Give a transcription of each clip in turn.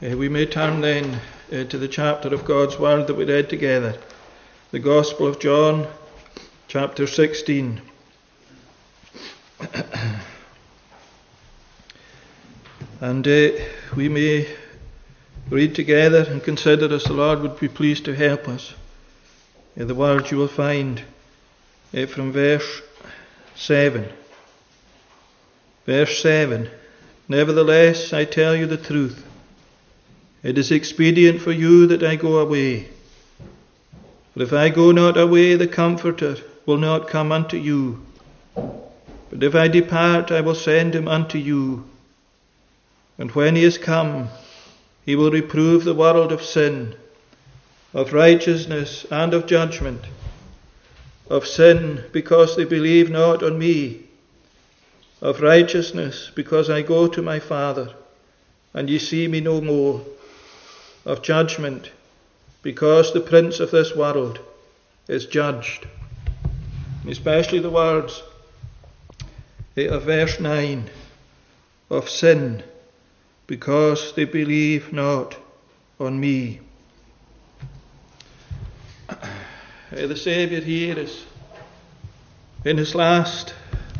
We may turn then to the chapter of God's Word that we read together, the Gospel of John, chapter 16. And we may read together and consider as the Lord would be pleased to help us. The words you will find from verse 7. Verse 7. Nevertheless, I tell you the truth. It is expedient for you that I go away. For if I go not away, the Comforter will not come unto you. But if I depart, I will send him unto you. And when he is come, he will reprove the world of sin, of righteousness, and of judgment. Of sin, because they believe not on me. Of righteousness, because I go to my Father, and ye see me no more. Of judgment, because the prince of this world is judged. Especially the words of verse 9, of sin, because they believe not on me. The Saviour here is in his last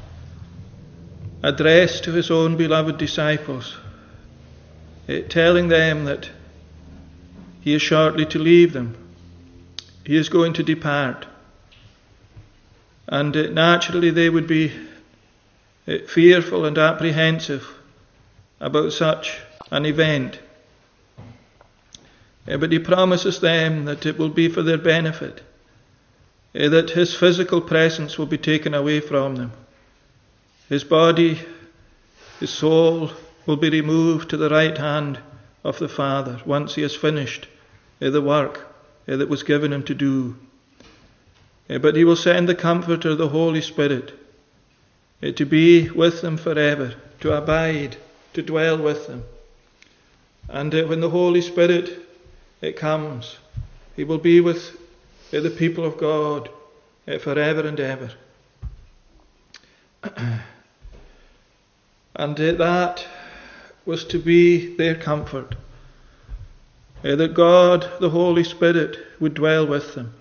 address to his own beloved disciples, telling them that he is shortly to leave them. He is going to depart. And naturally they would be fearful and apprehensive about such an event. But he promises them that it will be for their benefit, that his physical presence will be taken away from them. His body, his soul will be removed to the right hand of the Father once he has finished the work that was given him to do. But he will send the Comforter, the Holy Spirit, to be with them forever, to abide, to dwell with them. And when the Holy Spirit comes, he will be with the people of God forever and ever. And that was to be their comfort, that God, the Holy Spirit, would dwell with them.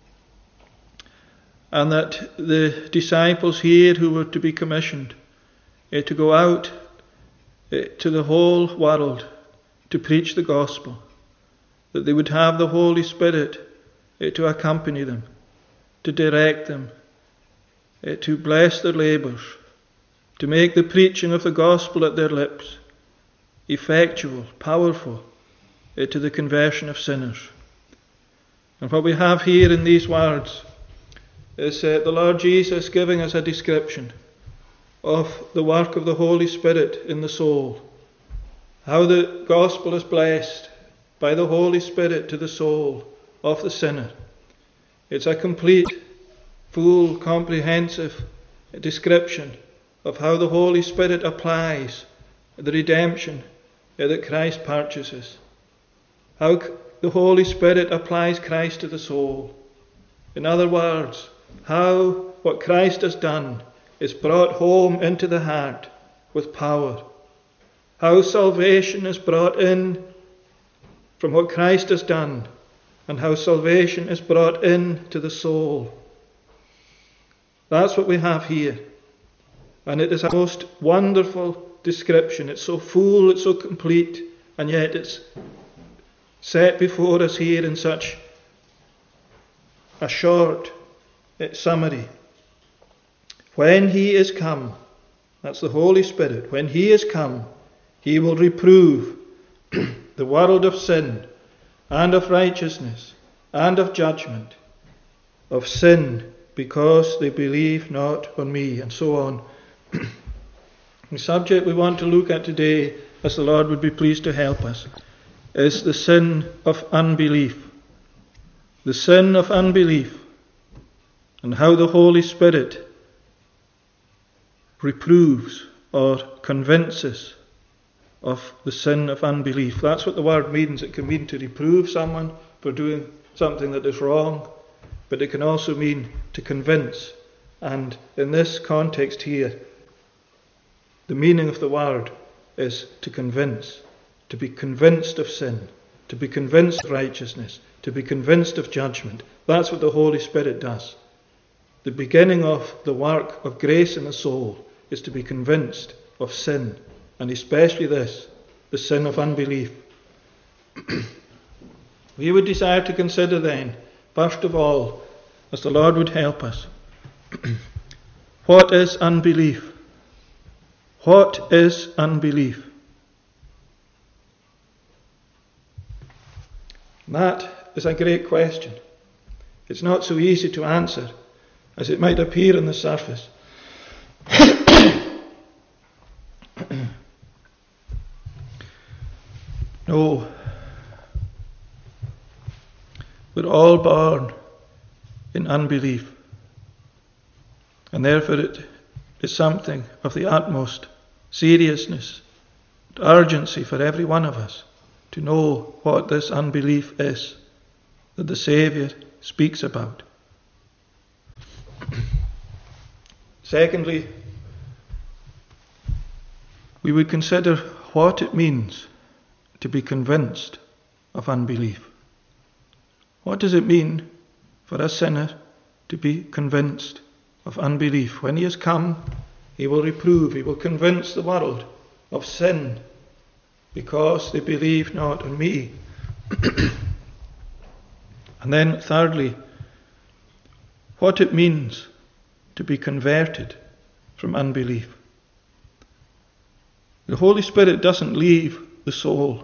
And that the disciples here who were to be commissioned to go out to the whole world to preach the gospel, that they would have the Holy Spirit to accompany them, to direct them, to bless their labours, to make the preaching of the gospel at their lips effectual, powerful, to the conversion of sinners. And what we have here in these words is the Lord Jesus giving us a description of the work of the Holy Spirit in the soul, how the gospel is blessed by the Holy Spirit to the soul of the sinner. It's a complete, full, comprehensive description of how the Holy Spirit applies the redemption that Christ purchases. How the Holy Spirit applies Christ to the soul. In other words, how what Christ has done is brought home into the heart with power. How salvation is brought in from what Christ has done, and how salvation is brought in to the soul. That's what we have here. And it is a most wonderful description. It's so full, it's so complete, and yet it's set before us here in such a short summary. When he is come, that's the Holy Spirit, when he is come, he will reprove the world of sin and of righteousness and of judgment, of sin because they believe not on me, and so on. The subject we want to look at today, as the Lord would be pleased to help us, is the sin of unbelief. The sin of unbelief, and how the Holy Spirit reproves or convinces of the sin of unbelief. That's what the word means. It can mean to reprove someone for doing something that is wrong, but it can also mean to convince. And in this context here, the meaning of the word is to convince, to be convinced of sin, to be convinced of righteousness, to be convinced of judgment. That's what the Holy Spirit does. The beginning of the work of grace in the soul is to be convinced of sin, and especially this, the sin of unbelief. We would desire to consider then, first of all, as the Lord would help us, what is unbelief? What is unbelief? That is a great question. It's not so easy to answer as it might appear on the surface. No. We're all born in unbelief. And therefore it is something of the utmost seriousness and urgency for every one of us to know what this unbelief is that the Saviour speaks about. Secondly, we would consider what it means to be convinced of unbelief. What does it mean for a sinner to be convinced of unbelief? When he has come, he will reprove, he will convince the world of sin because they believe not in me. And then thirdly, what it means to be converted from unbelief. The Holy Spirit doesn't leave the soul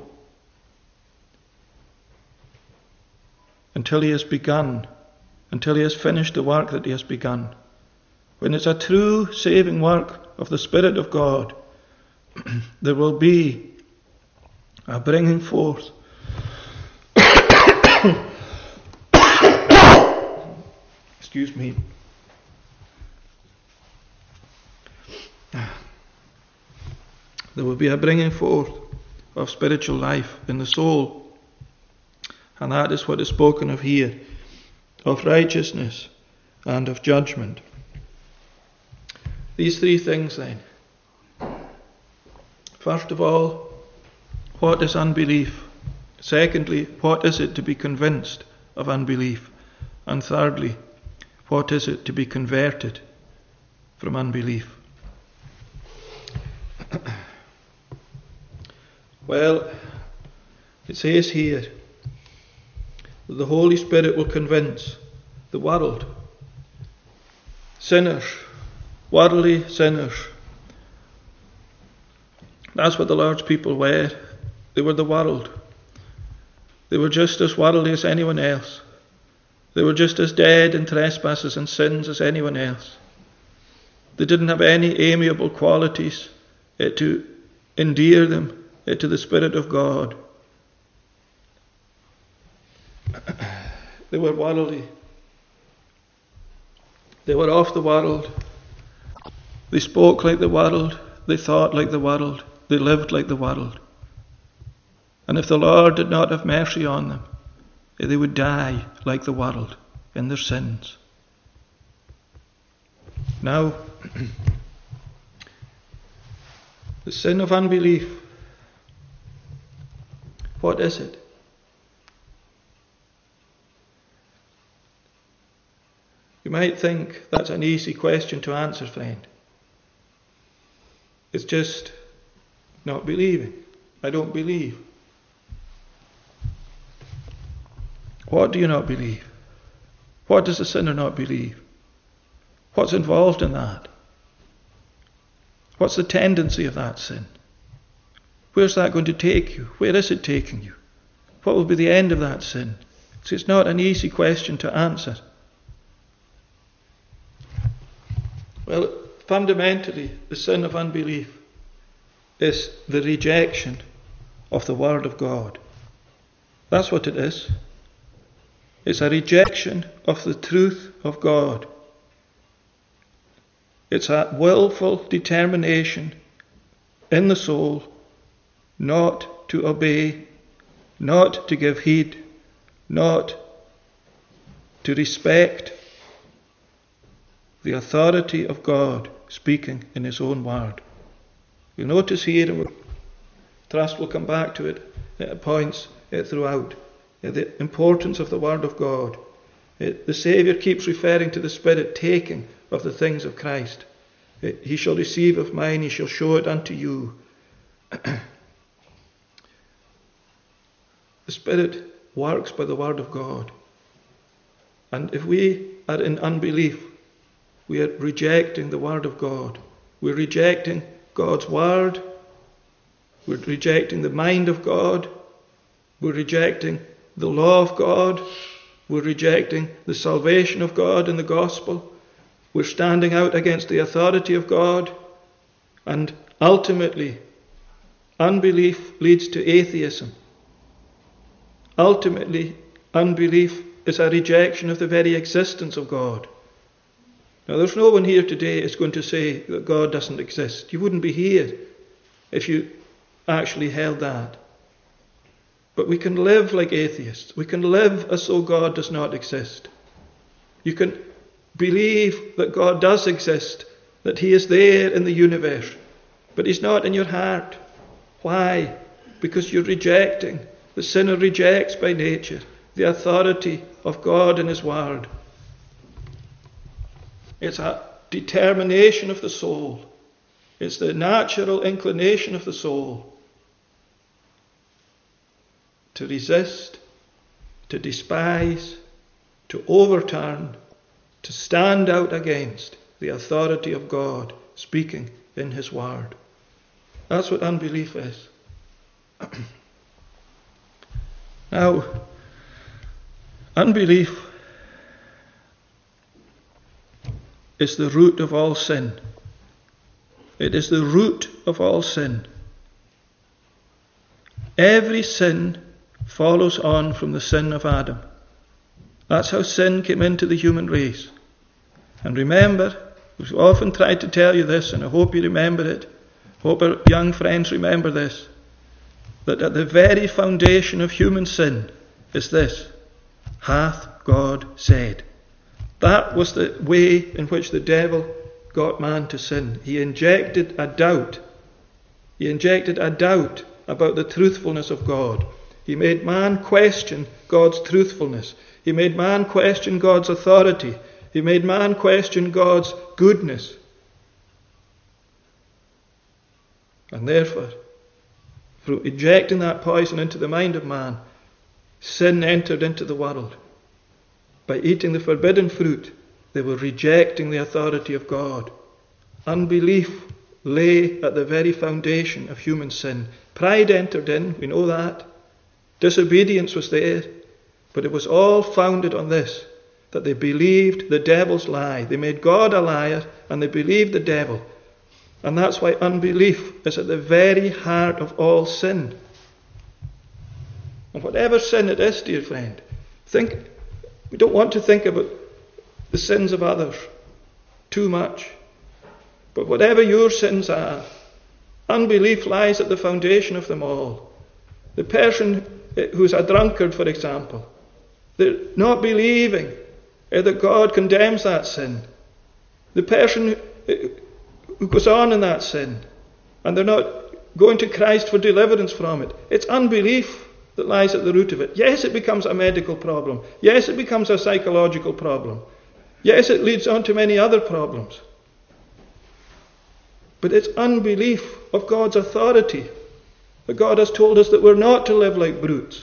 until he has begun, until he has finished the work that he has begun. When it's a true saving work of the Spirit of God, there will be a bringing forth excuse me. There will be a bringing forth of spiritual life in the soul. And that is what is spoken of here, of righteousness and of judgment. These three things then. First of all, what is unbelief? Secondly, what is it to be convinced of unbelief? And thirdly, what is it to be converted from unbelief? Well, it says here that the Holy Spirit will convince the world. Sinners, worldly sinners. That's what the Lord's people were. They were the world. They were just as worldly as anyone else. They were just as dead in trespasses and sins as anyone else. They didn't have any amiable qualities to endear them to the Spirit of God. They were worldly. They were of the world. They spoke like the world. They thought like the world. They lived like the world. And if the Lord did not have mercy on them, they would die like the world in their sins. Now, the sin of unbelief, what is it? You might think that's an easy question to answer, friend. It's just not believing. I don't believe. What do you not believe? What does the sinner not believe? What's involved in that? What's the tendency of that sin? Where's that going to take you? Where is it taking you? What will be the end of that sin? So it's not an easy question to answer. Well, fundamentally, the sin of unbelief is the rejection of the Word of God. That's what it is. It's a rejection of the truth of God. It's a willful determination in the soul not to obey, not to give heed, not to respect the authority of God speaking in His own word. You'll notice here Trust will come back to it at points throughout. The importance of the Word of God. The Saviour keeps referring to the Spirit taking of the things of Christ. He shall receive of mine, he shall show it unto you. The Spirit works by the Word of God. And if we are in unbelief, we are rejecting the Word of God. We're rejecting God's Word. We're rejecting the mind of God. We're rejecting the law of God. We're rejecting the salvation of God in the gospel. We're standing out against the authority of God. And ultimately, unbelief leads to atheism. Ultimately, unbelief is a rejection of the very existence of God. Now, there's no one here today who's going to say that God doesn't exist. You wouldn't be here if you actually held that. But we can live like atheists. We can live as though God does not exist. You can believe that God does exist, that he is there in the universe, but he's not in your heart. Why? Because you're rejecting. The sinner rejects by nature the authority of God and his word. It's a determination of the soul. It's the natural inclination of the soul to resist, to despise, to overturn, to stand out against the authority of God speaking in his word. That's what unbelief is. Now, unbelief is the root of all sin. It is the root of all sin. Every sin follows on from the sin of Adam. That's how sin came into the human race. And remember, we've often tried to tell you this, and I hope you remember it. Hope our young friends remember this. That at the very foundation of human sin is this: hath God said. That was the way in which the devil got man to sin. He injected a doubt. He injected a doubt about the truthfulness of God. He made man question God's truthfulness. He made man question God's authority. He made man question God's goodness. And therefore, through injecting that poison into the mind of man, sin entered into the world. By eating the forbidden fruit, they were rejecting the authority of God. Unbelief lay at the very foundation of human sin. Pride entered in, we know that. Disobedience was there. But it was all founded on this, that they believed the devil's lie. They made God a liar and they believed the devil. And that's why unbelief is at the very heart of all sin. And whatever sin it is, dear friend, we don't want to think about the sins of others too much. But whatever your sins are, unbelief lies at the foundation of them all. The person who's a drunkard, for example, they're not believing that God condemns that sin. The person who goes on in that sin, and they're not going to Christ for deliverance from it, it's unbelief that lies at the root of it. Yes, it becomes a medical problem. Yes, it becomes a psychological problem. Yes, it leads on to many other problems. But it's unbelief of God's authority. That God has told us that we're not to live like brutes.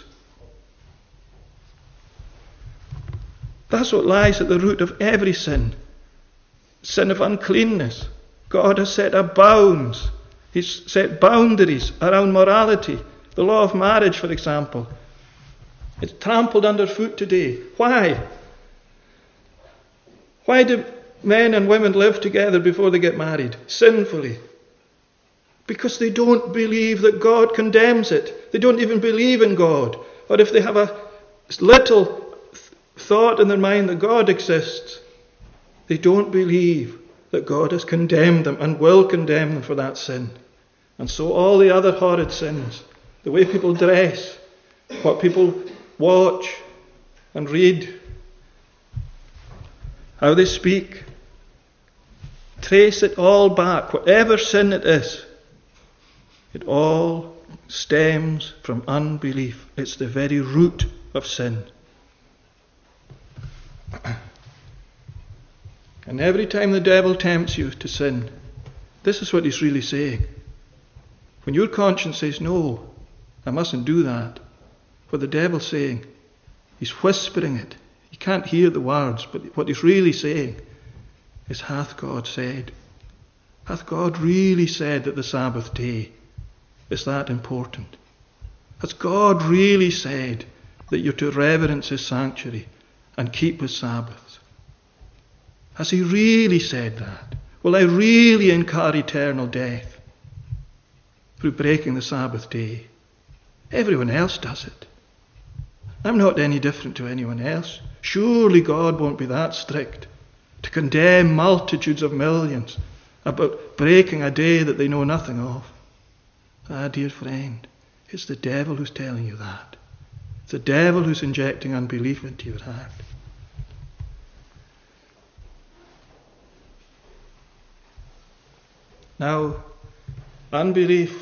That's what lies at the root of every sin. Sin of uncleanness. God has set a bounds. He's set boundaries around morality. The law of marriage, for example. It's trampled underfoot today. Why? Why do men and women live together before they get married? Sinfully. Because they don't believe that God condemns it. They don't even believe in God. Or if they have a little thought in their mind that God exists, they don't believe that God has condemned them and will condemn them for that sin. And so all the other horrid sins, the way people dress, what people watch and read, how they speak, trace it all back, whatever sin it is. It all stems from unbelief. It's the very root of sin. And every time the devil tempts you to sin, this is what he's really saying. When your conscience says, no, I mustn't do that, what the devil's saying, he's whispering it. You can't hear the words, but what he's really saying is, hath God said? Hath God really said that the Sabbath day is that important? Has God really said that you're to reverence his sanctuary and keep his Sabbaths? Has he really said that? Will I really incur eternal death through breaking the Sabbath day? Everyone else does it. I'm not any different to anyone else. Surely God won't be that strict to condemn multitudes of millions about breaking a day that they know nothing of. Ah, dear friend, it's the devil who's telling you that. It's the devil who's injecting unbelief into your heart. Now, unbelief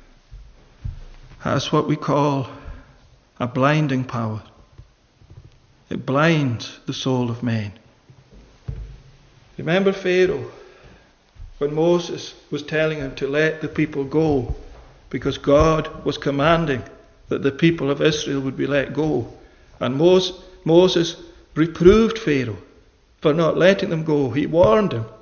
has what we call a blinding power. It blinds the soul of men. Remember Pharaoh, when Moses was telling him to let the people go, because God was commanding that the people of Israel would be let go. And Moses reproved Pharaoh for not letting them go. He warned him.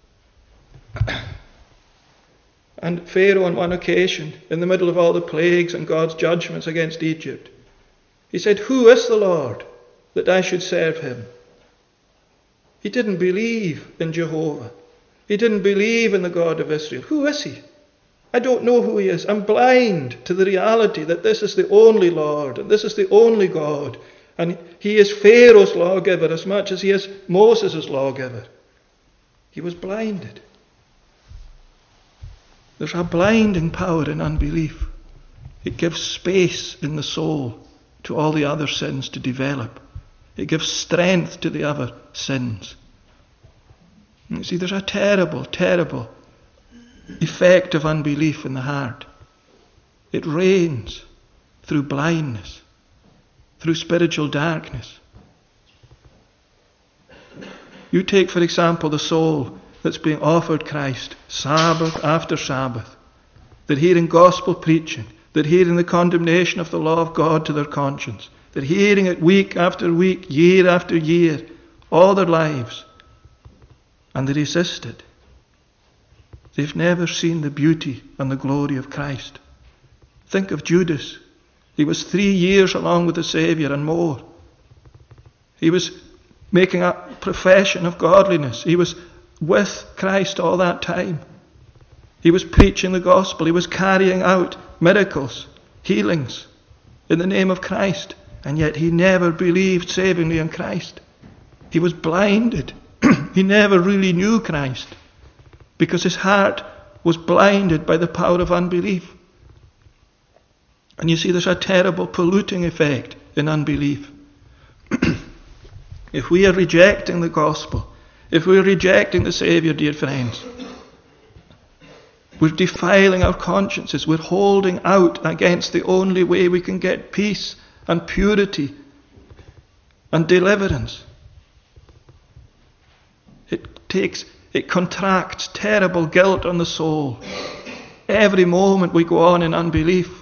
And Pharaoh, on one occasion, in the middle of all the plagues and God's judgments against Egypt, he said, "Who is the Lord that I should serve him?" He didn't believe in Jehovah. He didn't believe in the God of Israel. Who is he? I don't know who he is. I'm blind to the reality that this is the only Lord and this is the only God. And he is Pharaoh's lawgiver as much as he is Moses' lawgiver. He was blinded. There's a blinding power in unbelief. It gives space in the soul to all the other sins to develop. It gives strength to the other sins. And you see, there's a terrible, terrible effect of unbelief in the heart. It reigns through blindness, through spiritual darkness. You take, for example, the soul that's being offered Christ Sabbath after Sabbath. They're hearing gospel preaching. They're hearing the condemnation of the law of God to their conscience. They're hearing it week after week, year after year, all their lives. And they resist it. They've never seen the beauty and the glory of Christ. Think of Judas. He was 3 years along with the Saviour and more. He was making a profession of godliness. He was with Christ all that time. He was preaching the gospel. He was carrying out miracles, healings in the name of Christ. And yet he never believed savingly in Christ. He was blinded. He never really knew Christ because his heart was blinded by the power of unbelief. And you see, there's a terrible polluting effect in unbelief. If we are rejecting the gospel, if we're rejecting the Saviour, dear friends, we're defiling our consciences. We're holding out against the only way we can get peace and purity and deliverance. It contracts terrible guilt on the soul every moment we go on in unbelief.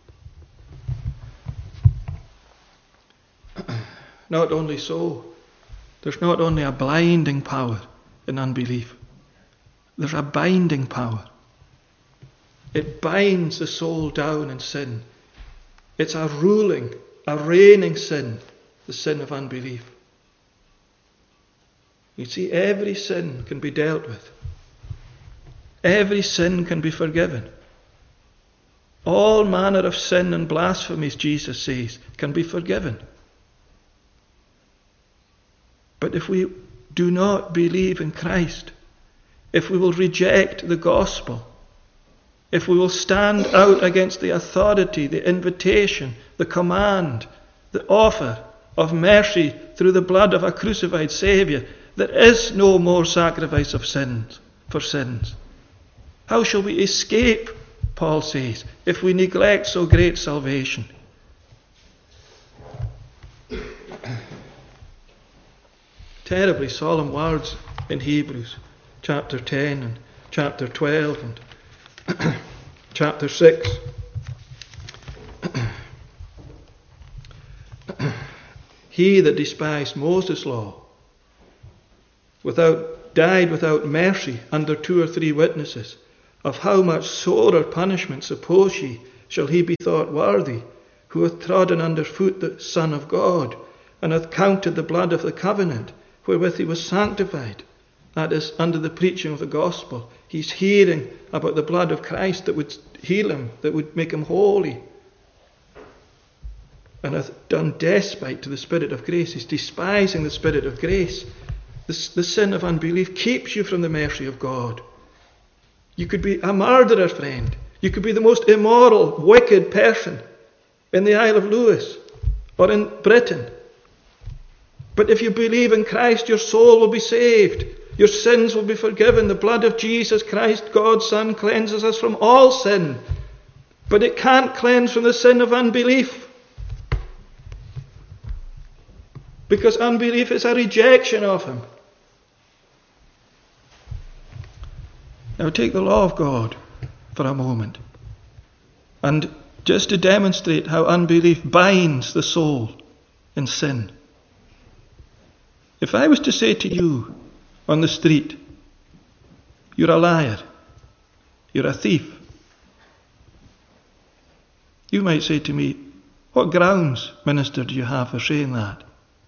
Not only so, there's not only a blinding power in unbelief, there's a binding power. It binds the soul down in sin. It's a ruling, a reigning sin, the sin of unbelief. You see, every sin can be dealt with. Every sin can be forgiven. All manner of sin and blasphemies, Jesus says, can be forgiven. But if we do not believe in Christ, if we will reject the gospel, if we will stand out against the authority, the invitation, the command, the offer of mercy through the blood of a crucified Saviour, there is no more sacrifice of sins for sins. How shall we escape Paul says, if we neglect so great salvation. Terribly solemn words in Hebrews chapter 10 and chapter 12 and chapter 6. He that despised Moses' law died without mercy under 2 or 3 witnesses, of how much sorer punishment, suppose ye, shall he be thought worthy, who hath trodden under foot the Son of God, and hath counted the blood of the covenant, wherewith he was sanctified, that is, under the preaching of the gospel. He's hearing about the blood of Christ that would heal him, that would make him holy, and hath done despite to the Spirit of grace. He's despising the Spirit of grace. The sin of unbelief keeps you from the mercy of God. You could be a murderer, friend. You could be the most immoral, wicked person in the Isle of Lewis or in Britain. But if you believe in Christ, your soul will be saved. Your sins will be forgiven. The blood of Jesus Christ, God's Son, cleanses us from all sin. But it can't cleanse from the sin of unbelief. Because unbelief is a rejection of Him. Now take the law of God for a moment. And just to demonstrate how unbelief binds the soul in sin. If I was to say to you on the street, you're a liar, you're a thief, you might say to me, what grounds, minister, do you have for saying that?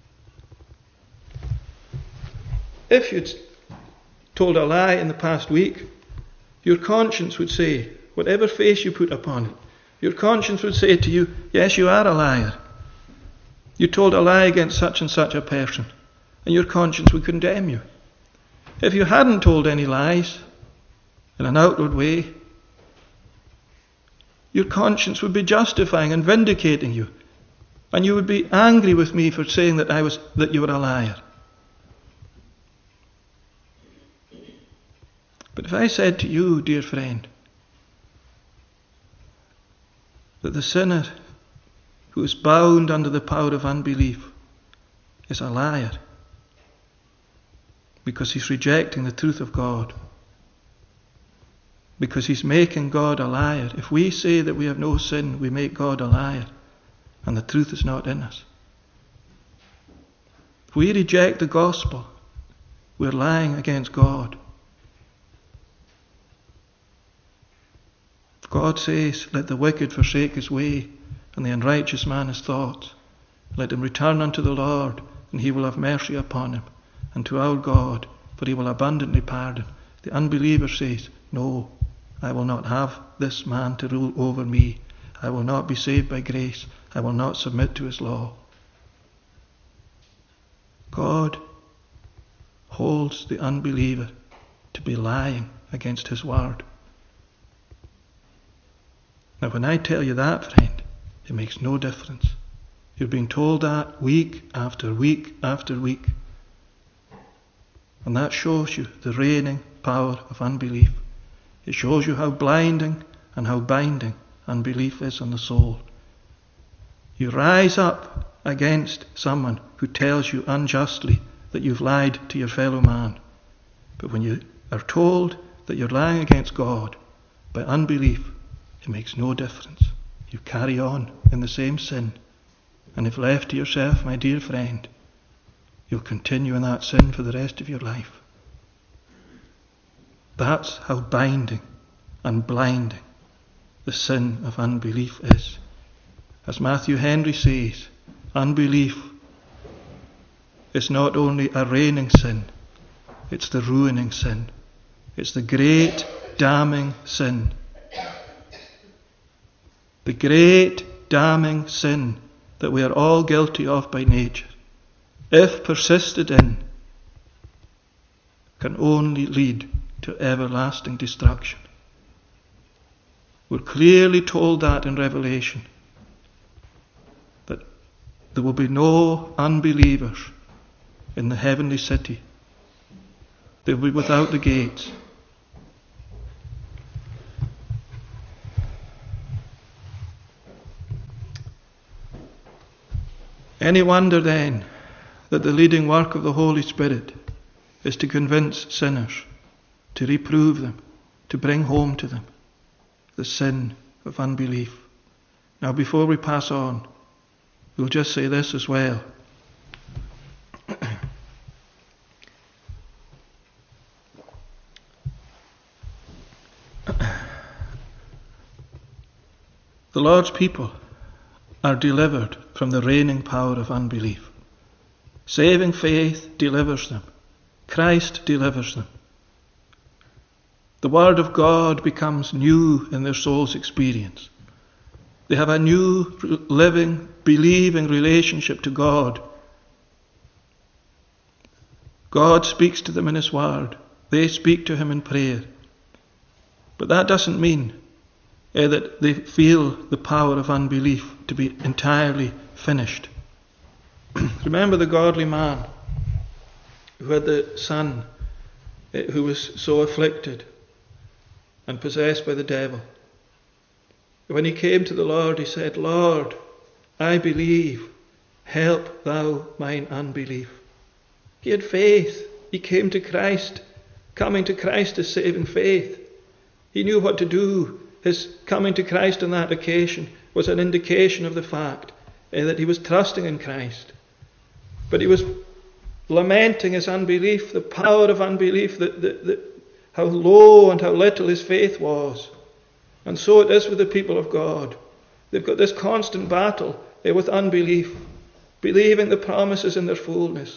If you'd told a lie in the past week, your conscience would say, whatever face you put upon it, your conscience would say to you, yes, you are a liar. You told a lie against such and such a person, and your conscience would condemn you. If you hadn't told any lies in an outward way, your conscience would be justifying and vindicating you, and you would be angry with me for saying that you were a liar. But if I said to you, dear friend, that the sinner who is bound under the power of unbelief is a liar because he's rejecting the truth of God, because he's making God a liar. If we say that we have no sin, we make God a liar, and the truth is not in us. If we reject the gospel, we're lying against God. God says, let the wicked forsake his way, and the unrighteous man his thoughts. Let him return unto the Lord, and he will have mercy upon him, and to our God, for he will abundantly pardon. The unbeliever says, no, I will not have this man to rule over me. I will not be saved by grace. I will not submit to his law. God holds the unbeliever to be lying against his word. Now, when I tell you that, friend, it makes no difference. You're being told that week after week after week. And that shows you the reigning power of unbelief. It shows you how blinding and how binding unbelief is on the soul. You rise up against someone who tells you unjustly that you've lied to your fellow man. But when you are told that you're lying against God by unbelief, it makes no difference. You carry on in the same sin. And if left to yourself, my dear friend, you'll continue in that sin for the rest of your life. That's how binding and blinding the sin of unbelief is. As Matthew Henry says, unbelief is not only a reigning sin, it's the ruining sin. It's the great damning sin. The great damning sin that we are all guilty of by nature, if persisted in, can only lead to everlasting destruction. We're clearly told that in Revelation, that there will be no unbelievers in the heavenly city. They'll be without the gates. Any wonder then that the leading work of the Holy Spirit is to convince sinners, to reprove them, to bring home to them the sin of unbelief. Now, before we pass on, we'll just say this as well. The Lord's people are delivered from the reigning power of unbelief. Saving faith delivers them. Christ delivers them. The Word of God becomes new in their soul's experience. They have a new, living, believing relationship to God. God speaks to them in His Word. They speak to Him in prayer. But that doesn't mean that they feel the power of unbelief to be entirely finished. Remember the godly man who had the son who was so afflicted and possessed by the devil. When he came to the Lord, he said, Lord, I believe, help thou mine unbelief. He had faith. He came to Christ. Coming to Christ is saving faith. He knew what to do. His coming to Christ on that occasion was an indication of the fact that he was trusting in Christ. But he was lamenting his unbelief, the power of unbelief, how low and how little his faith was. And so it is with the people of God. They've got this constant battle with unbelief, believing the promises in their fullness,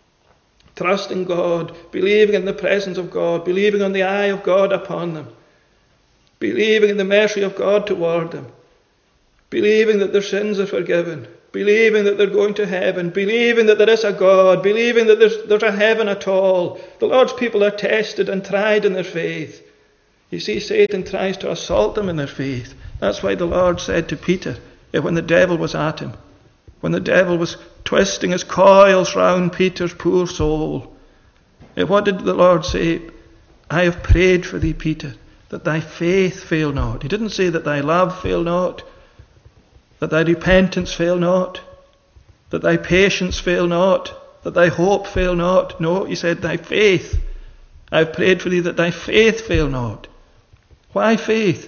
trusting God, believing in the presence of God, believing on the eye of God upon them, believing in the mercy of God toward them, believing that their sins are forgiven, believing that they're going to heaven, believing that there is a God, believing that there's a heaven at all. The Lord's people are tested and tried in their faith. You see, Satan tries to assault them in their faith. That's why the Lord said to Peter, when the devil was at him, when the devil was twisting his coils round Peter's poor soul, what did the Lord say? I have prayed for thee, Peter, that thy faith fail not. He didn't say that thy love fail not, that thy repentance fail not, that thy patience fail not, that thy hope fail not. No, he said thy faith. I have prayed for thee that thy faith fail not. Why faith?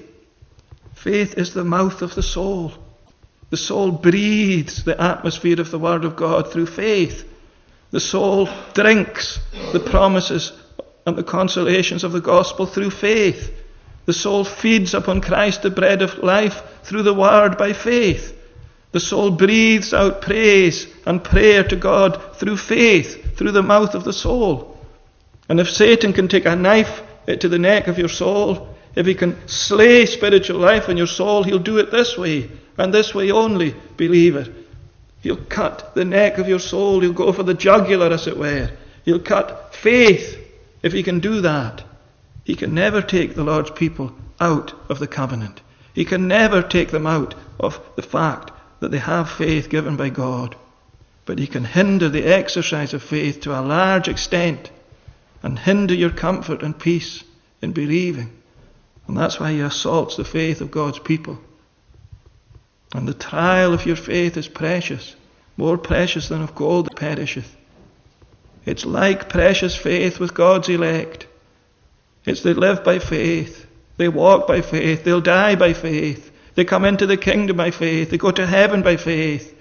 Faith is the mouth of the soul. The soul breathes the atmosphere of the Word of God through faith. The soul drinks the promises and the consolations of the gospel through faith. The soul feeds upon Christ, the bread of life, through the Word by faith. The soul breathes out praise and prayer to God through faith, through the mouth of the soul. And if Satan can take a knife to the neck of your soul, if he can slay spiritual life in your soul, he'll do it this way, and this way only, believer. He'll cut the neck of your soul. He'll go for the jugular, as it were. He'll cut faith if he can do that. He can never take the Lord's people out of the covenant. He can never take them out of the fact that they have faith given by God. But he can hinder the exercise of faith to a large extent and hinder your comfort and peace in believing. And that's why he assaults the faith of God's people. And the trial of your faith is precious, more precious than of gold that perisheth. It's like precious faith with God's elect. They live by faith. They walk by faith. They'll die by faith. They come into the kingdom by faith. They go to heaven by faith.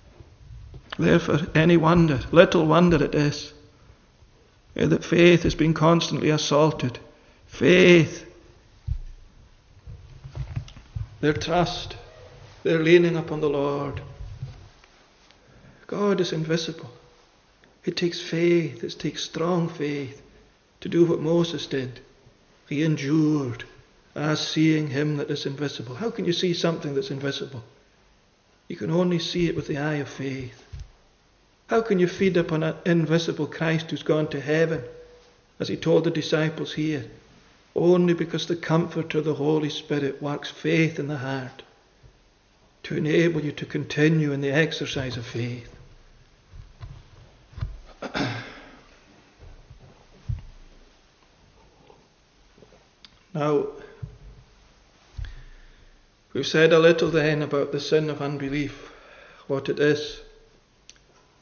Therefore, any wonder, little wonder it is, that faith has been constantly assaulted. Faith, their trust, their leaning upon the Lord. God is invisible. It takes faith, it takes strong faith to do what Moses did. He endured as seeing him that is invisible. How can you see something that's invisible? You can only see it with the eye of faith. How can you feed upon an invisible Christ who's gone to heaven, as he told the disciples here? Only because the Comforter, the Holy Spirit, works faith in the heart to enable you to continue in the exercise of faith. Now, we've said a little then about the sin of unbelief, what it is,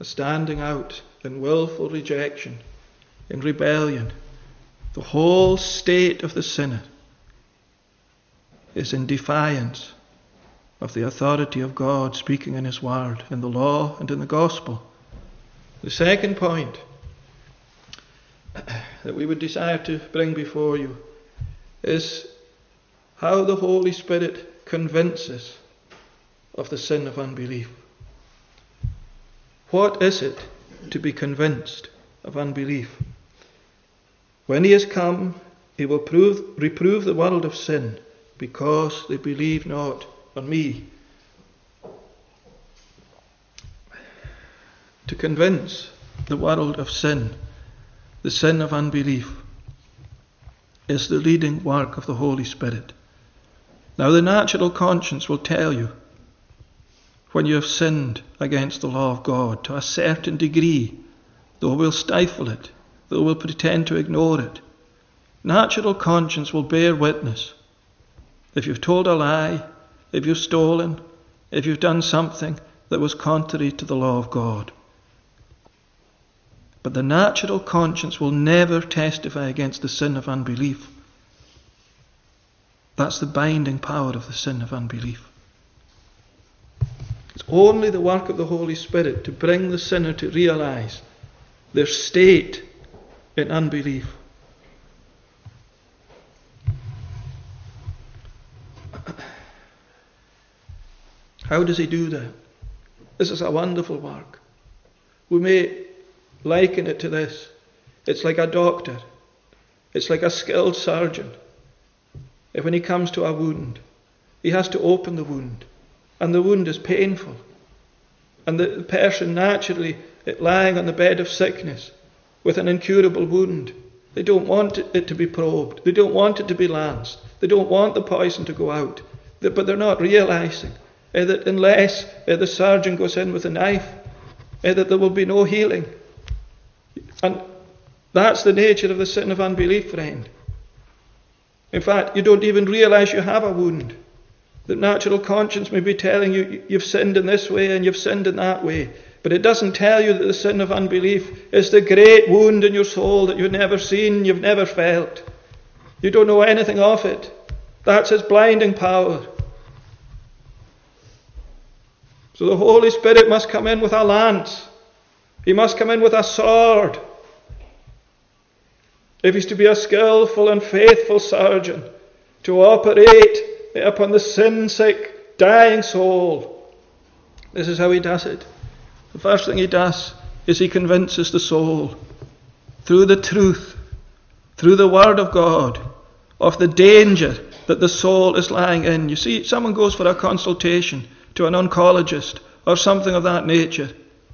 a standing out in willful rejection, in rebellion. The whole state of the sinner is in defiance of the authority of God speaking in His Word, in the law and in the gospel. The second point that we would desire to bring before you is how the Holy Spirit convinces of the sin of unbelief. What is it to be convinced of unbelief? When He has come, He will reprove the world of sin, because they believe not on me. To convince the world of sin, the sin of unbelief, is the leading work of the Holy Spirit. Now, the natural conscience will tell you when you have sinned against the law of God to a certain degree, though we'll stifle it, though we'll pretend to ignore it. Natural conscience will bear witness. If you've told a lie, if you've stolen, if you've done something that was contrary to the law of God. But the natural conscience will never testify against the sin of unbelief. That's the binding power of the sin of unbelief. It's only the work of the Holy Spirit to bring the sinner to realize their state in unbelief. How does He do that? This is a wonderful work. We may liken it to this. It's like a doctor. It's like a skilled surgeon. If when he comes to a wound, he has to open the wound. And the wound is painful. And the person naturally lying on the bed of sickness with an incurable wound, they don't want it to be probed. They don't want it to be lanced. They don't want the poison to go out. But they're not realizing that unless the surgeon goes in with a knife, that there will be no healing. And that's the nature of the sin of unbelief, friend. In fact, you don't even realize you have a wound. The natural conscience may be telling you you've sinned in this way and you've sinned in that way. But it doesn't tell you that the sin of unbelief is the great wound in your soul that you've never seen, you've never felt. You don't know anything of it. That's its blinding power. So the Holy Spirit must come in with a lance. He must come in with a sword. If He's to be a skillful and faithful surgeon, to operate upon the sin-sick, dying soul, this is how He does it. The first thing He does is He convinces the soul through the truth, through the Word of God, of the danger that the soul is lying in. You see, someone goes for a consultation to an oncologist or something of that nature.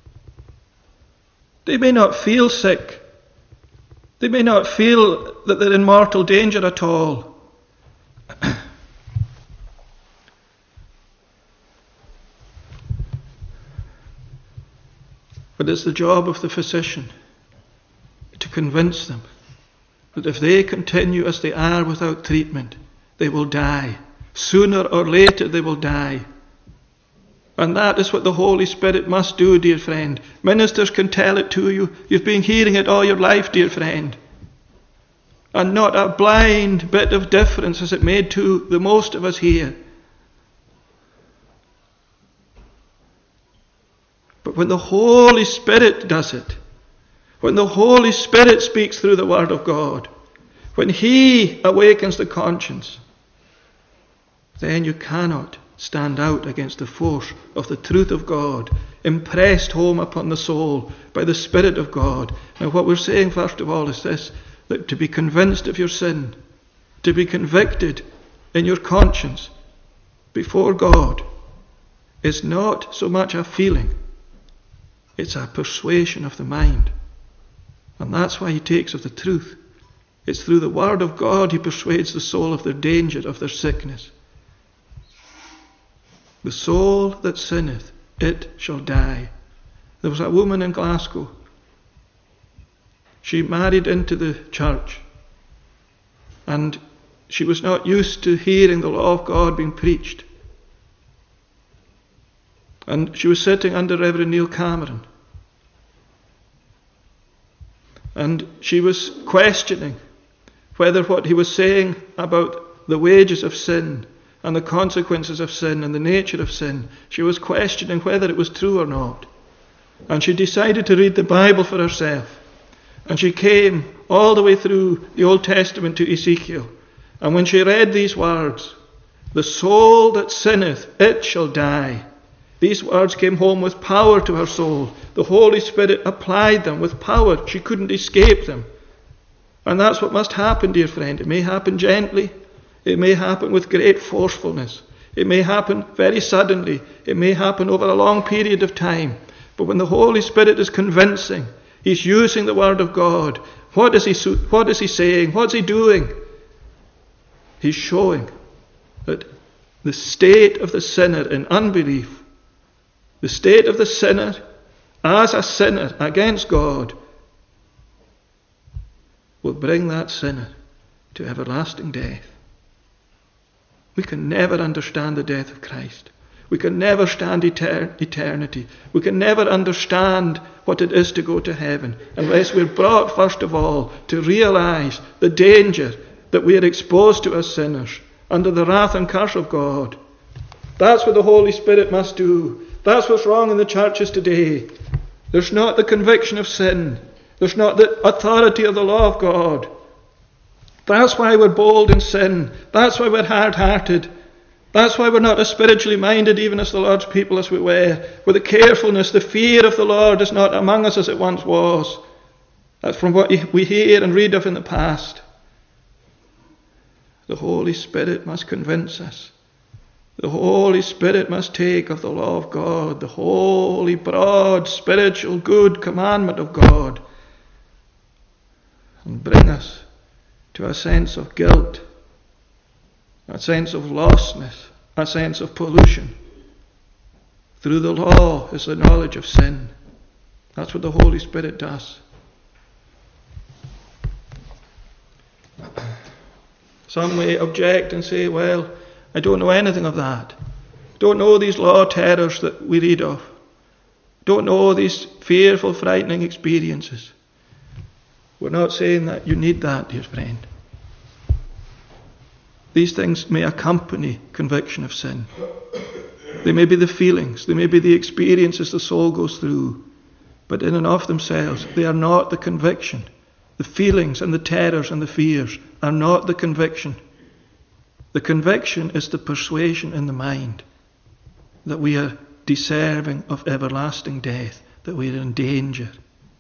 They may not feel sick. They may not feel that they're in mortal danger at all. But it's the job of the physician to convince them that if they continue as they are without treatment, they will die. Sooner or later they will die. And that is what the Holy Spirit must do, dear friend. Ministers can tell it to you. You've been hearing it all your life, dear friend. And not a blind bit of difference has it made to the most of us here. But when the Holy Spirit does it, when the Holy Spirit speaks through the Word of God, when He awakens the conscience, then you cannot stand out against the force of the truth of God, impressed home upon the soul by the Spirit of God. Now what we're saying first of all is this, that to be convinced of your sin, to be convicted in your conscience before God, is not so much a feeling, it's a persuasion of the mind. And that's why He takes of the truth. It's through the Word of God He persuades the soul of their danger, of their sickness. The soul that sinneth, it shall die. There was a woman in Glasgow. She married into the church. And she was not used to hearing the law of God being preached. And she was sitting under Reverend Neil Cameron. And she was questioning whether what he was saying about the wages of sin and the consequences of sin and the nature of sin, she was questioning whether it was true or not. And she decided to read the Bible for herself. And she came all the way through the Old Testament to Ezekiel. And when she read these words, "The soul that sinneth, it shall die," these words came home with power to her soul. The Holy Spirit applied them with power. She couldn't escape them. And that's what must happen, dear friend. It may happen gently. It may happen with great forcefulness. It may happen very suddenly. It may happen over a long period of time. But when the Holy Spirit is convincing, He's using the Word of God. What is He saying? What's He doing? He's showing that the state of the sinner in unbelief, the state of the sinner as a sinner against God, will bring that sinner to everlasting death. We can never understand the death of Christ. We can never stand eternity. We can never understand what it is to go to heaven unless we're brought, first of all, to realize the danger that we are exposed to as sinners under the wrath and curse of God. That's what the Holy Spirit must do. That's what's wrong in the churches today. There's not the conviction of sin. There's not the authority of the law of God. That's why we're bold in sin. That's why we're hard-hearted. That's why we're not as spiritually minded even as the Lord's people as we were. With the carefulness, the fear of the Lord is not among us as it once was. That's from what we hear and read of in the past. The Holy Spirit must convince us. The Holy Spirit must take of the law of God, the holy, broad, spiritual, good commandment of God, and bring us to a sense of guilt, a sense of lostness, a sense of pollution. Through the law is the knowledge of sin. That's what the Holy Spirit does. Some may object and say, well, I don't know anything of that. Don't know these law terrors that we read of. Don't know these fearful, frightening experiences. We're not saying that you need that, dear friend. These things may accompany conviction of sin. They may be the feelings, they may be the experiences the soul goes through, but in and of themselves, they are not the conviction. The feelings and the terrors and the fears are not the conviction. The conviction is the persuasion in the mind that we are deserving of everlasting death, that we are in danger.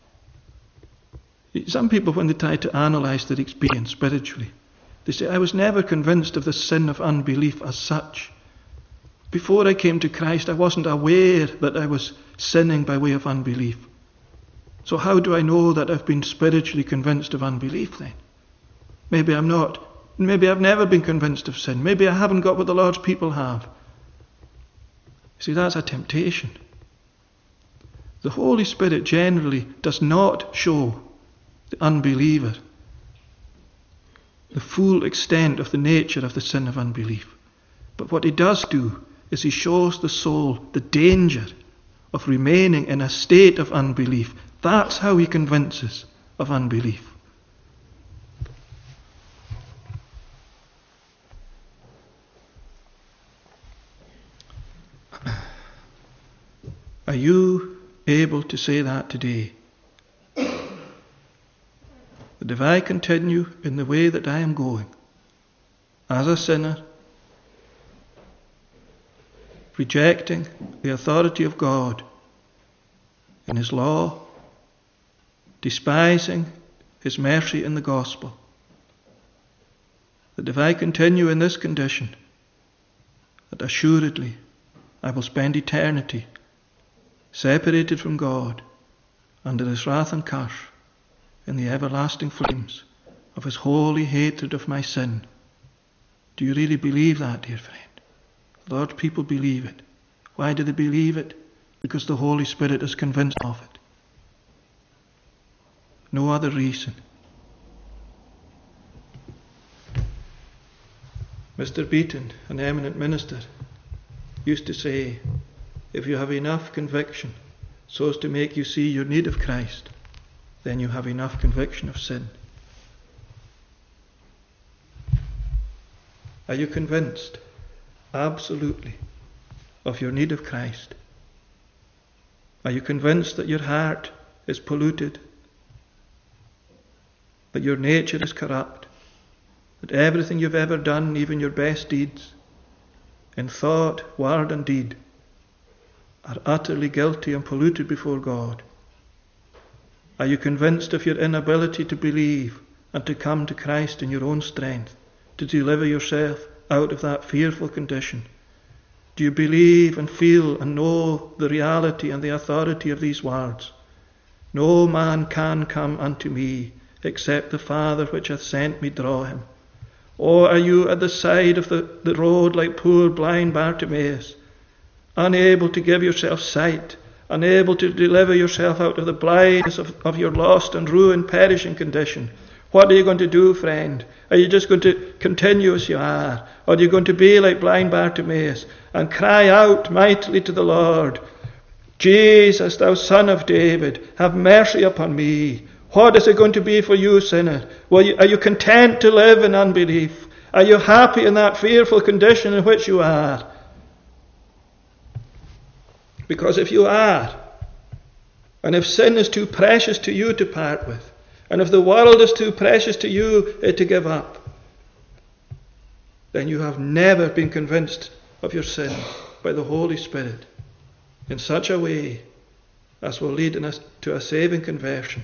Some people, when they try to analyse their experience spiritually, they say, I was never convinced of the sin of unbelief as such. Before I came to Christ, I wasn't aware that I was sinning by way of unbelief. So how do I know that I've been spiritually convinced of unbelief then? Maybe I'm not. Maybe I've never been convinced of sin. Maybe I haven't got what the Lord's people have. See, that's a temptation. The Holy Spirit generally does not show the unbeliever the full extent of the nature of the sin of unbelief. But what He does do is He shows the soul the danger of remaining in a state of unbelief. That's how He convinces of unbelief. Are you able to say that today? That if I continue in the way that I am going, as a sinner, rejecting the authority of God in His law, despising His mercy in the gospel, that if I continue in this condition, that assuredly I will spend eternity separated from God under His wrath and curse in the everlasting flames of His holy hatred of my sin. Do you really believe that, dear friend? The Lord's people believe it. Why do they believe it? Because the Holy Spirit is convinced of it. No other reason. Mr. Beaton, an eminent minister, used to say, if you have enough conviction so as to make you see your need of Christ, then you have enough conviction of sin. Are you convinced absolutely of your need of Christ? Are you convinced that your heart is polluted, that your nature is corrupt, that everything you've ever done, even your best deeds, in thought, word and deed, are utterly guilty and polluted before God? Are you convinced of your inability to believe and to come to Christ in your own strength, to deliver yourself out of that fearful condition? Do you believe and feel and know the reality and the authority of these words? No man can come unto me, except the Father which hath sent me draw him. Or are you at the side of the road like poor blind Bartimaeus, unable to give yourself sight, unable to deliver yourself out of the blindness of your lost and ruined, perishing condition? What are you going to do, friend? Are you just going to continue as you are? Or are you going to be like blind Bartimaeus and cry out mightily to the Lord, Jesus, thou Son of David, have mercy upon me? What is it going to be for you, sinner? Are you content to live in unbelief? Are you happy in that fearful condition in which you are? Because if you are, and if sin is too precious to you to part with, and if the world is too precious to you to give up, then you have never been convinced of your sin by the Holy Spirit in such a way as will lead us to a saving conversion.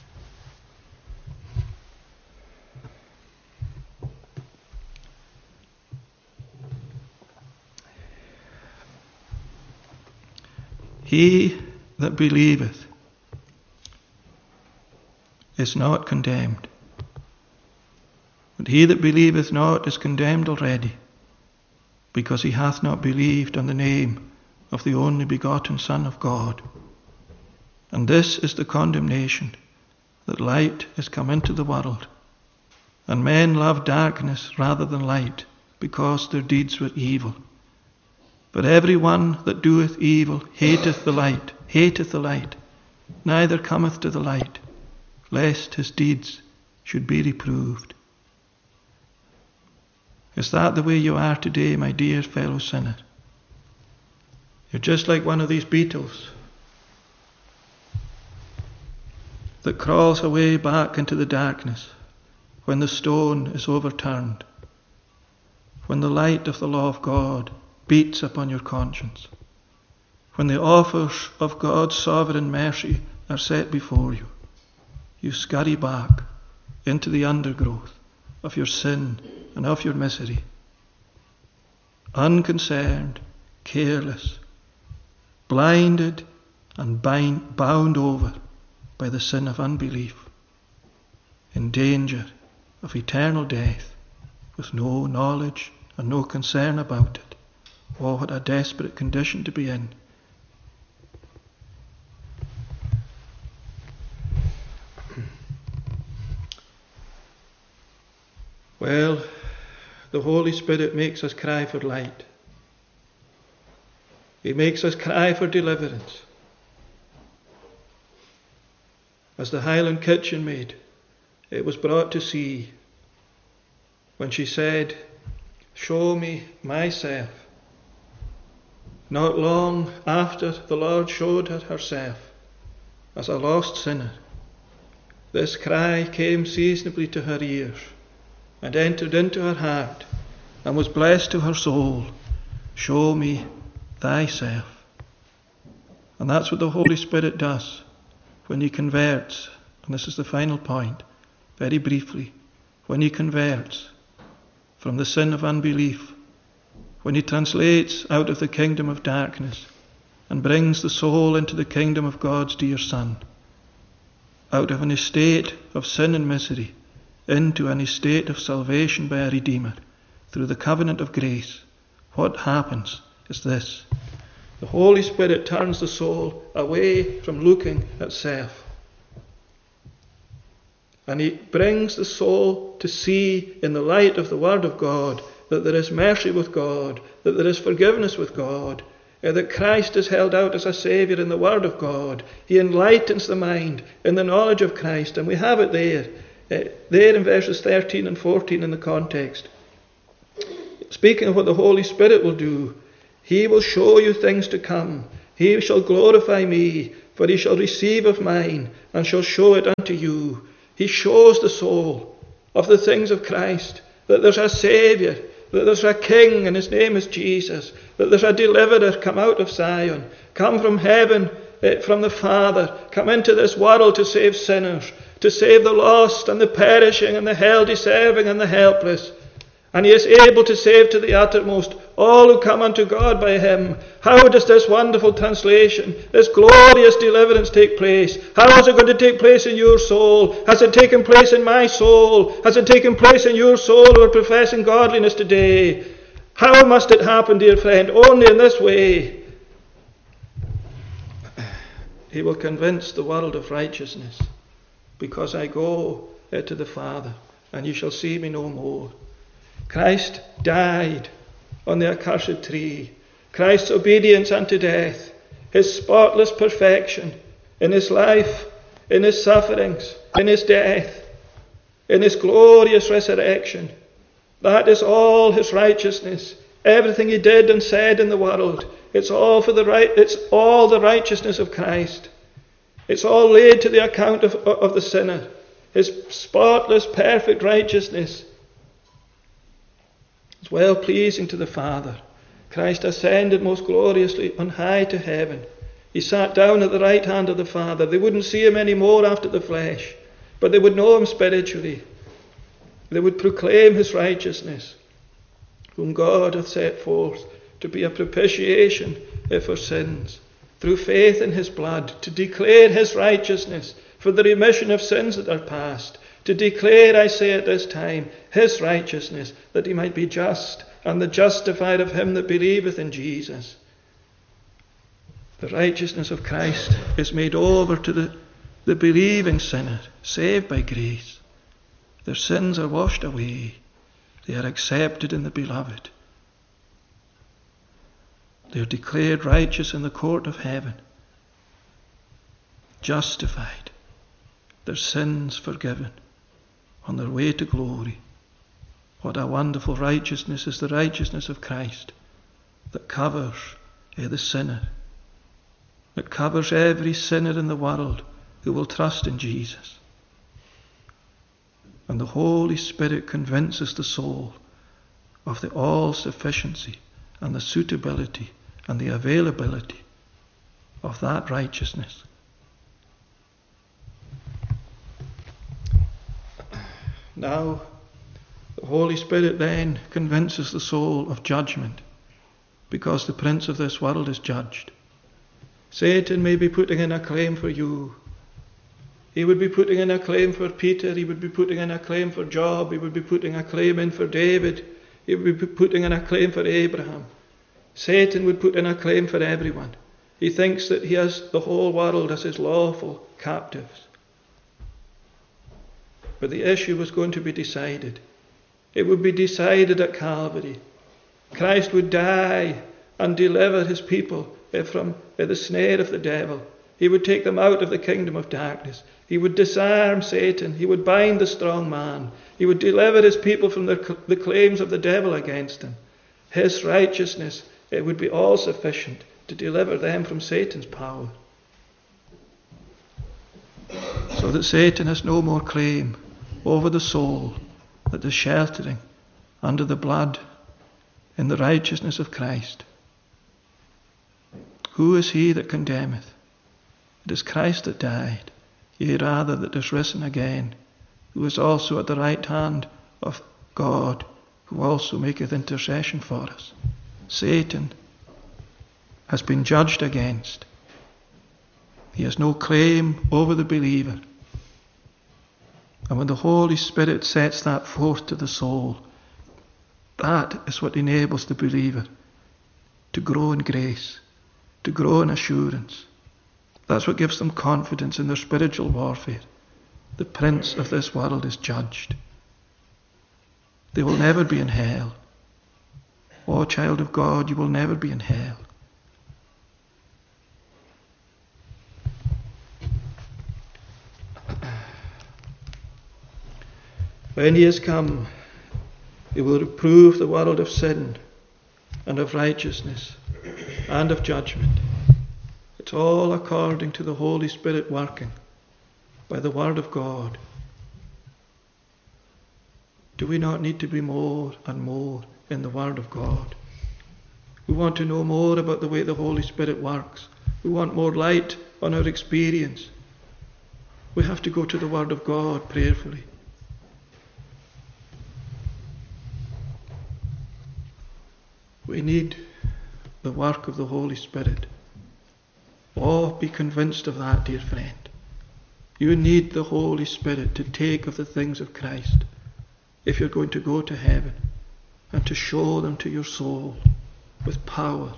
He that believeth is not condemned, but he that believeth not is condemned already, because he hath not believed on the name of the only begotten Son of God. And this is the condemnation, that light is come into the world, and men love darkness rather than light, because their deeds were evil. But every one that doeth evil hateth the light, neither cometh to the light, lest his deeds should be reproved. Is that the way you are today, my dear fellow sinner? You're just like one of these beetles that crawls away back into the darkness when the stone is overturned, when the light of the law of God beats upon your conscience, when the offers of God's sovereign mercy are set before you. You scurry back into the undergrowth of your sin and of your misery, unconcerned, careless, blinded and bound over by the sin of unbelief, in danger of eternal death, with no knowledge and no concern about it. Oh, what a desperate condition to be in. Well, the Holy Spirit makes us cry for light. He makes us cry for deliverance. As the Highland kitchen maid, it was brought to see when she said, "Show me myself." Not long after the Lord showed her herself as a lost sinner, this cry came seasonably to her ears and entered into her heart and was blessed to her soul. Show me thyself. And that's what the Holy Spirit does when he converts. And this is the final point, very briefly. When he converts from the sin of unbelief, when he translates out of the kingdom of darkness and brings the soul into the kingdom of God's dear Son, out of an estate of sin and misery into an estate of salvation by a Redeemer through the covenant of grace, what happens is this: the Holy Spirit turns the soul away from looking at self, and he brings the soul to see in the light of the Word of God that there is mercy with God, that there is forgiveness with God, that Christ is held out as a Saviour in the Word of God. He enlightens the mind in the knowledge of Christ, and we have it there in verses 13 and 14 in the context. Speaking of what the Holy Spirit will do, He will show you things to come. He shall glorify me, for He shall receive of mine, and shall show it unto you. He shows the soul of the things of Christ, that there's a Saviour, that there's a King, and His name is Jesus, that there's a Deliverer come out of Zion, come from heaven, from the Father, come into this world to save sinners, to save the lost and the perishing and the hell-deserving and the helpless. And He is able to save to the uttermost all who come unto God by Him. How does this wonderful translation, this glorious deliverance take place? How is it going to take place in your soul? Has it taken place in my soul? Has it taken place in your soul who are professing godliness today? How must it happen, dear friend? Only in this way. He will convince the world of righteousness, because I go to the Father, and you shall see me no more. Christ died on the accursed tree. Christ's obedience unto death, His spotless perfection in His life, in His sufferings, in His death, in His glorious resurrection. That is all His righteousness. Everything He did and said in the world, it's all the righteousness of Christ. It's all laid to the account of the sinner. His spotless, perfect righteousness is well pleasing to the Father. Christ ascended most gloriously on high to heaven. He sat down at the right hand of the Father. They wouldn't see Him any more after the flesh, but they would know Him spiritually. They would proclaim His righteousness, whom God hath set forth to be a propitiation for sins, through faith in His blood, to declare His righteousness for the remission of sins that are past, to declare, I say at this time, His righteousness, that He might be just and the justifier of him that believeth in Jesus. The righteousness of Christ is made over to the believing sinner, saved by grace. Their sins are washed away. They are accepted in the Beloved. They are declared righteous in the court of heaven, justified, their sins forgiven, on their way to glory. What a wonderful righteousness is the righteousness of Christ, that covers the sinner, that covers every sinner in the world who will trust in Jesus. And the Holy Spirit convinces the soul of the all-sufficiency and the suitability and the availability of that righteousness. Now, the Holy Spirit then convinces the soul of judgment, because the prince of this world is judged. Satan may be putting in a claim for you. He would be putting in a claim for Peter. He would be putting in a claim for Job. He would be putting a claim in for David. He would be putting in a claim for Abraham. Satan would put in a claim for everyone. He thinks that he has the whole world as his lawful captives. But the issue was going to be decided. It would be decided at Calvary. Christ would die and deliver his people from the snare of the devil. He would take them out of the kingdom of darkness. He would disarm Satan. He would bind the strong man. He would deliver his people from the claims of the devil against him. His righteousness, it would be all sufficient to deliver them from Satan's power, so that Satan has no more claim over the soul that is sheltering under the blood in the righteousness of Christ. Who is he that condemneth? It is Christ that died, yea rather that is risen again, who is also at the right hand of God, who also maketh intercession for us. Satan has been judged against. He has no claim over the believer. And when the Holy Spirit sets that forth to the soul, that is what enables the believer to grow in grace, to grow in assurance. That's what gives them confidence in their spiritual warfare. The prince of this world is judged. They will never be in hell. Oh, child of God, you will never be in hell. when he is come, he will reprove the world of sin and of righteousness and of judgment. It's all according to the Holy Spirit working by the Word of God. Do we not need to be more and more in the Word of God? We want to know more about the way the Holy Spirit works. We want more light on our experience. We have to go to the Word of God prayerfully. We need the work of the Holy Spirit. Oh, be convinced of that, dear friend. You need the Holy Spirit to take of the things of Christ if you're going to go to heaven, and to show them to your soul with power.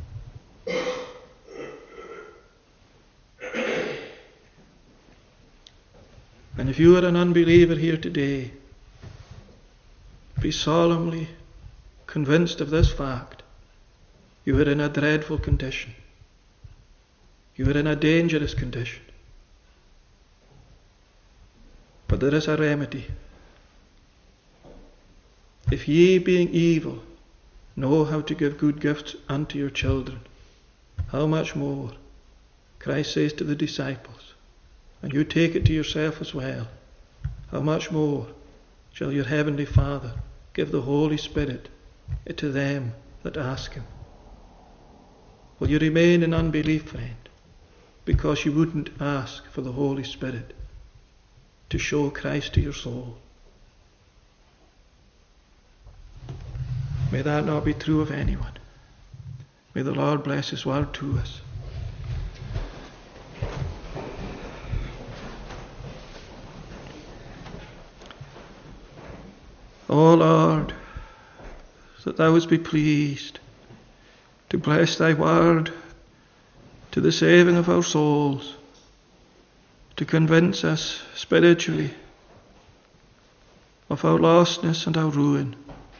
And if you are an unbeliever here today, be solemnly convinced of this fact. You are in a dreadful condition. You are in a dangerous condition. But there is a remedy. If ye, being evil, know how to give good gifts unto your children, how much more, Christ says to the disciples, and you take it to yourself as well, how much more shall your heavenly Father give the Holy Spirit to them that ask him? Will you remain in unbelief, friend, because you wouldn't ask for the Holy Spirit to show Christ to your soul? May that not be true of anyone. May the Lord bless his word to us. O Lord, that thou wouldst be pleased to bless thy word to the saving of our souls, to convince us spiritually of our lostness and our ruin.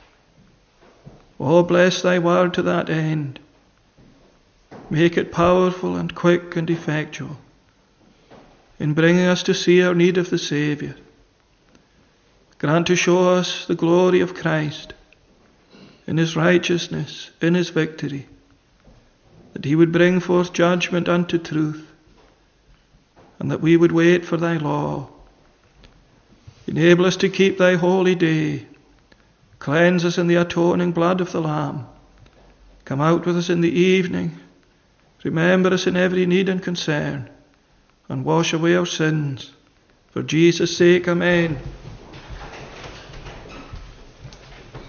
Oh, bless thy word to that end. Make it powerful and quick and effectual in bringing us to see our need of the Saviour. Grant to show us the glory of Christ in his righteousness, in his victory, that he would bring forth judgment unto truth, and that we would wait for thy law. Enable us to keep thy holy day. Cleanse us in the atoning blood of the Lamb. Come out with us in the evening. Remember us in every need and concern, and wash away our sins. For Jesus' sake, amen.